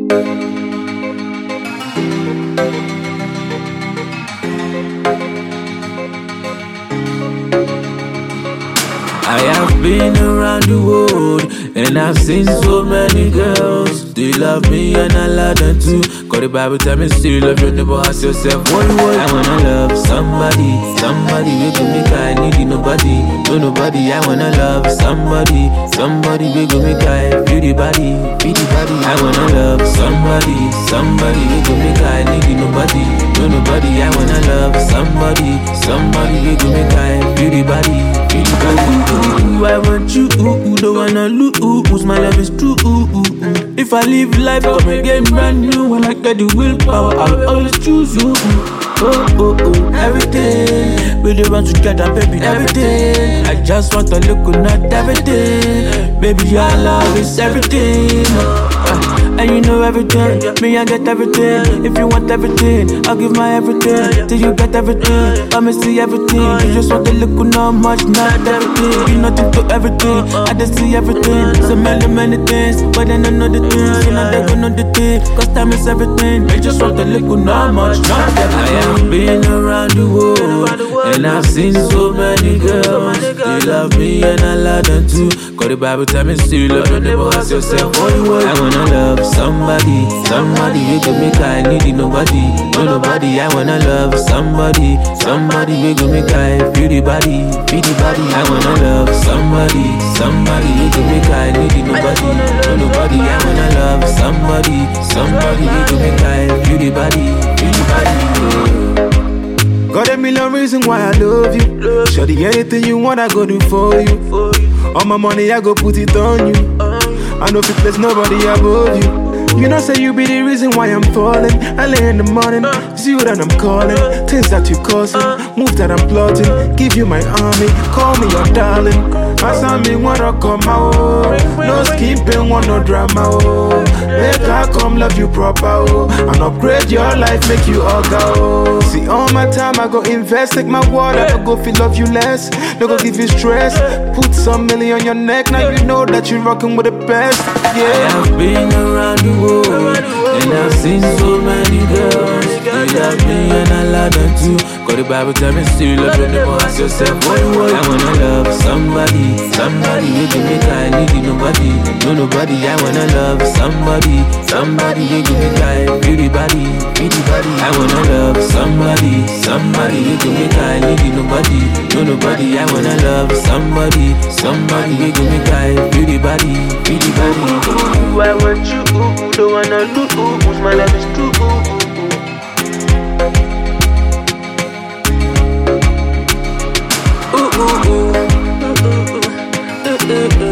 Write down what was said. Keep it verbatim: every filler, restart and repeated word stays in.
I have been around the world and I've seen so many girls. They love me and I love them too. Cause the Bible tell me still love your neighbor as yourself. What you want? I wanna love somebody, somebody we can make I need nobody, no nobody. I wanna love somebody, somebody we can make I feel the body, feel the body. I wanna love somebody, somebody we can make I need nobody, no nobody. I wanna love somebody, somebody we can make I feel the body, feel the body. I want you, don't wanna lose. My love is true. If I live life, come again brand new. When I get the willpower, I'll always choose you. Oh, oh, oh, everything. We don't want to get that, baby, everything. I just want to look at everything. Baby, your love is everything. Uh, and you know everything. Me, I get everything. If you want everything, I'll give my everything. Till you get everything, I'ma see everything. You just want to look not much, not everything. You nothing to everything. I just see everything. So many, many things. But then I know the things. You know they gonna know the thing. Cause time is everything. They just want to look not much, not everything. I've been around the world and I've seen so many girls. They love me and I love them too. Cause the Bible tell me still love your neighbor as yourself. What you want? I wanna love somebody, somebody we can make I need nobody, no nobody. I wanna love somebody, somebody we can make I feel the body, feel the body. I wanna love somebody, somebody we can make I need nobody, no nobody. I wanna love somebody, somebody we can make I feel the body, feel the body. Got a million reasons why I love you. Shorty, anything you want, I go do for you. All my money, I go put it on you. I know if there's nobody above you. You know, say you be the reason why I'm falling. I lay in the morning, it's you that I'm calling. Things that you causing, move that I'm plotting. Give you my army, call me your darling. I saw me wanna come out. No skipping, want no drama. Oh. Make I come love you proper. Oh. And upgrade your life, make you all go. See, all my time I go invest, take my water. I go feel love you less, no go give you stress. Put some million on your neck, now you know that you're rocking with the best. Yeah. I have been around the world and I've seen so many girls. They love me and I love them too. Cause the Bible tell me still love your neighbor as yourself. What you want? I wanna love somebody, somebody we can make I need nobody, no nobody. I wanna love somebody, somebody we can make I feel the body, feel the body. I wanna love somebody, somebody we can make I need nobody, no nobody. I wanna love somebody, somebody we can make I feel the body, feel the body. Ooh, I want you, ooh, don't wanna lose. Ooh, my love is true. Ooh, ooh, ooh. Ooh, ooh, ooh. Ooh, ooh, ooh.